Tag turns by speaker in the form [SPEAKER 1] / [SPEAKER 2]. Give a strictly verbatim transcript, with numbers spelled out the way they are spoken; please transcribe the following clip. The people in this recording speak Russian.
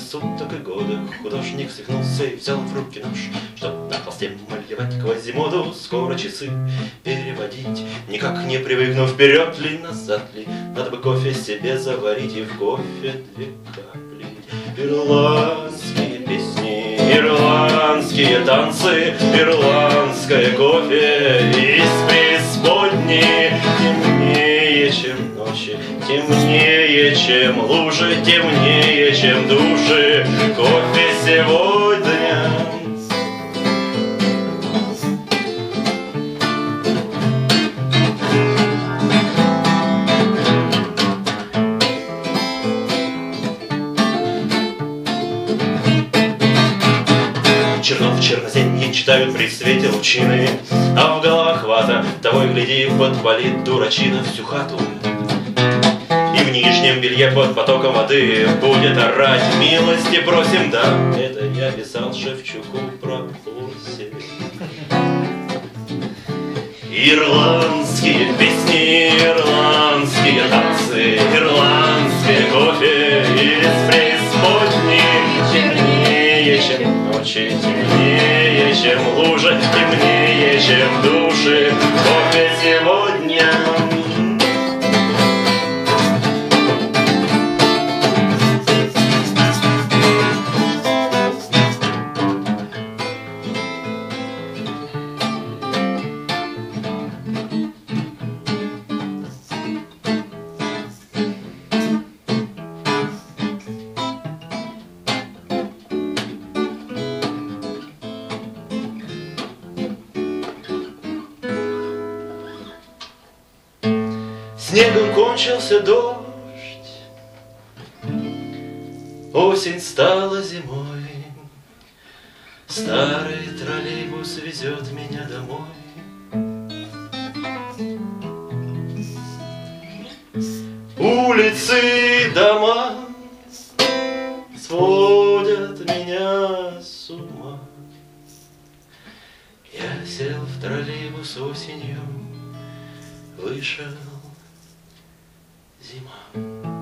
[SPEAKER 1] суток и года художник свихнулся и взял в руки нож, чтоб на холсте малевать Квазимоду. Скоро часы переводить, никак не привыкнув, вперед ли, назад ли. Надо бы кофе себе заварить и в кофе две капли. Ирландские песни, ирландские танцы, ирландское кофе из преисподней. Темнее, чем ночи, темнее, чем лужи, темнее, чем души. Кофе сегодня. Чернов черноземье читают при свете лучины, а в головах вата, того и гляди, подвалит дурачина всю хату. И в нижнем белье под потоком воды будет орать: милости просим, да. Это я писал Шевчуку про плосель. Ирландские песни, ирландские танцы, ирландское кофе из преисподней. Темнее, чем ночи, темнее, чем лужи, темнее, чем души. Кофе сегодня. Снегом кончился дождь, осень стала зимой, старый троллейбус везет меня домой. Улицы, дома сводят меня с ума. Я сел в троллейбус осенью, вышел зима.